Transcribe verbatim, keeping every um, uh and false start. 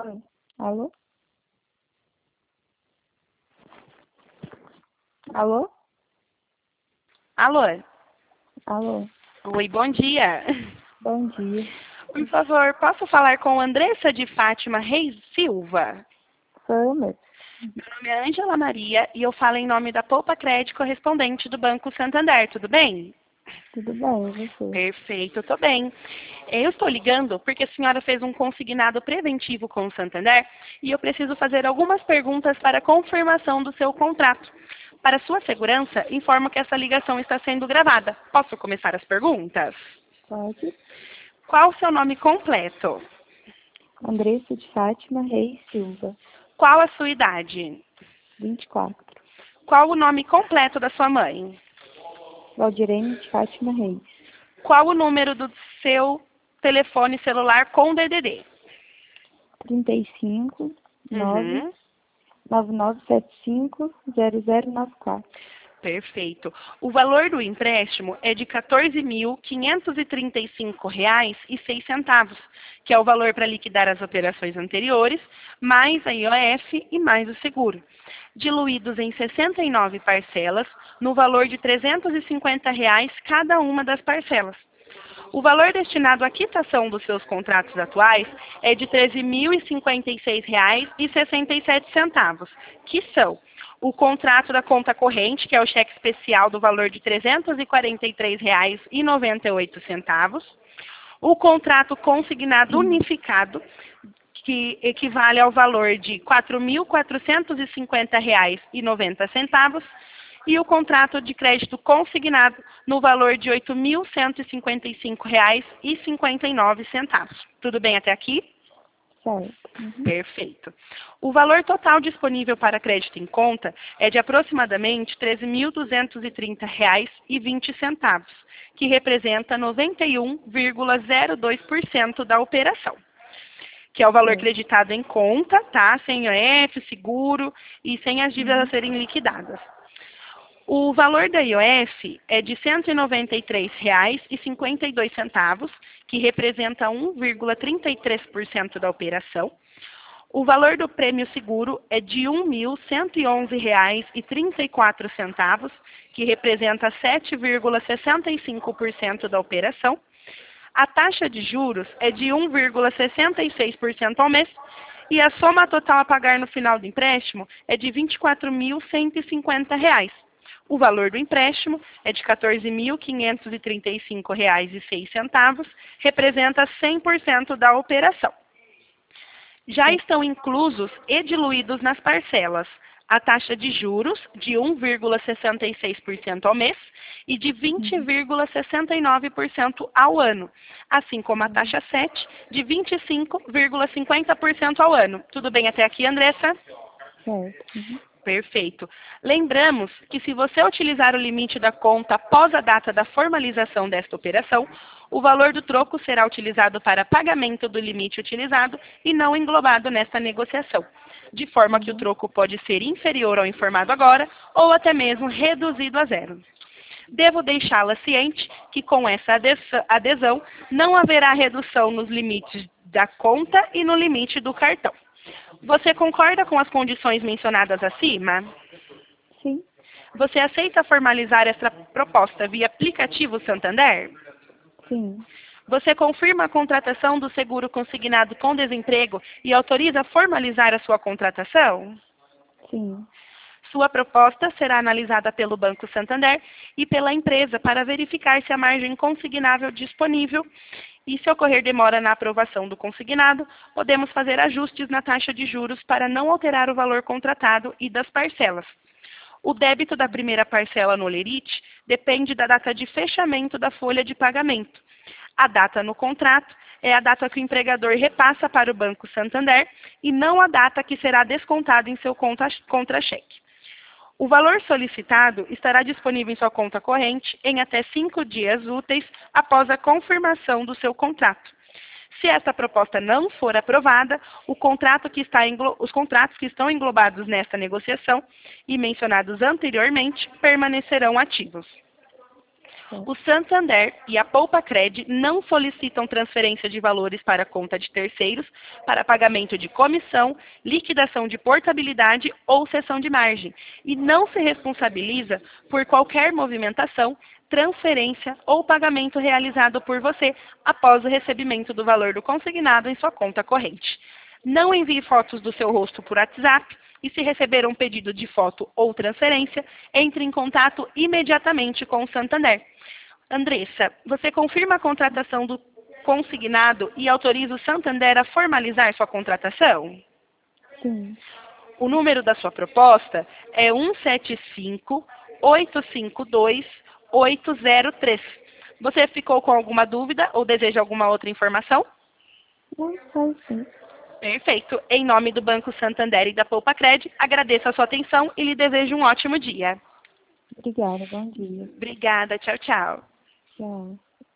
Oi. Alô? Alô? Alô? Alô? Oi, bom dia. Bom dia. Por favor, posso falar com Andressa de Fátima Reis Silva? Sou eu mesmo. Meu nome é Ângela Maria e eu falo em nome da Poupa Crédito correspondente do Banco Santander, tudo bem? Tudo bem, e você? Perfeito, estou bem. Eu estou ligando porque a senhora fez um consignado preventivo com o Santander e eu preciso fazer algumas perguntas para confirmação do seu contrato. Para sua segurança, informo que essa ligação está sendo gravada. Posso começar as perguntas? Pode. Qual o seu nome completo? Andressa de Fátima Reis Silva, Qual a sua idade? vinte e quatro. Qual o nome completo da sua mãe? Valdirene de Fátima Reis. Qual o número do seu telefone celular com D D D? trinta e cinco, nove, Uhum. nove nove sete cinco, zero zero nove quatro. Perfeito. O valor do empréstimo é de quatorze mil quinhentos e trinta e cinco reais e seis centavos, que é o valor para liquidar as operações anteriores, mais a I O F e mais o seguro, diluídos em sessenta e nove parcelas, no valor de trezentos e cinquenta reais cada uma das parcelas. O valor destinado à quitação dos seus contratos atuais é de treze mil e cinquenta e seis reais e sessenta e sete centavos, que são o contrato da conta corrente, que é o cheque especial do valor de trezentos e quarenta e três reais e noventa e oito centavos, o contrato consignado unificado, que equivale ao valor de quatro mil quatrocentos e cinquenta reais e noventa centavos, e o contrato de crédito consignado no valor de oito mil cento e cinquenta e cinco reais e cinquenta e nove centavos. Tudo bem até aqui? Certo. Uhum. Perfeito. O valor total disponível para crédito em conta é de aproximadamente treze mil duzentos e trinta reais e vinte centavos, que representa noventa e um vírgula zero dois por cento da operação, que é o valor Certo. creditado em conta, tá? Sem I O F, seguro e sem as dívidas Uhum. a serem liquidadas. O valor da I O F é de cento e noventa e três reais e cinquenta e dois centavos, que representa um vírgula trinta e três por cento da operação. O valor do prêmio seguro é de um mil cento e onze reais e trinta e quatro centavos, que representa sete vírgula sessenta e cinco por cento da operação. A taxa de juros é de um vírgula sessenta e seis por cento ao mês e a soma total a pagar no final do empréstimo é de vinte e quatro mil cento e cinquenta reais. O valor do empréstimo é de quatorze mil quinhentos e trinta e cinco reais e seis centavos, representa cem por cento da operação. Já estão inclusos e diluídos nas parcelas a taxa de juros de um vírgula sessenta e seis por cento ao mês e de vinte vírgula sessenta e nove por cento ao ano, assim como a taxa sete de vinte e cinco vírgula cinquenta por cento ao ano. Tudo bem até aqui, Andressa? Certo. Uhum. Perfeito. Lembramos que se você utilizar o limite da conta após a data da formalização desta operação, o valor do troco será utilizado para pagamento do limite utilizado e não englobado nesta negociação, de forma que o troco pode ser inferior ao informado agora ou até mesmo reduzido a zero. Devo deixá-la ciente que com essa adesão não haverá redução nos limites da conta e no limite do cartão. Você concorda com as condições mencionadas acima? Sim. Você aceita formalizar essa proposta via aplicativo Santander? Sim. Você confirma a contratação do seguro consignado com desemprego e autoriza formalizar a sua contratação? Sim. Sua proposta será analisada pelo Banco Santander e pela empresa para verificar se a margem consignável disponível e se ocorrer demora na aprovação do consignado, podemos fazer ajustes na taxa de juros para não alterar o valor contratado e das parcelas. O débito da primeira parcela no Lerite depende da data de fechamento da folha de pagamento. A data no contrato é a data que o empregador repassa para o Banco Santander e não a data que será descontada em seu contra-cheque. O valor solicitado estará disponível em sua conta corrente em até cinco dias úteis após a confirmação do seu contrato. Se esta proposta não for aprovada, o contrato que está os contratos que estão englobados nesta negociação e mencionados anteriormente permanecerão ativos. Certo. O Santander e a Poupacred não solicitam transferência de valores para a conta de terceiros para pagamento de comissão, liquidação de portabilidade ou cessão de margem e não se responsabiliza por qualquer movimentação, transferência ou pagamento realizado por você após o recebimento do valor do consignado em sua conta corrente. Não envie fotos do seu rosto por WhatsApp e, se receber um pedido de foto ou transferência, entre em contato imediatamente com o Santander. Andressa, você confirma a contratação do consignado e autoriza o Santander a formalizar sua contratação? Sim. O número da sua proposta é um sete cinco, oito cinco dois, oito zero três. Você ficou com alguma dúvida ou deseja alguma outra informação? Não, só sim. Perfeito. Em nome do Banco Santander e da Poupacred, agradeço a sua atenção e lhe desejo um ótimo dia. Obrigada, bom dia. Obrigada. Tchau, tchau. Tchau.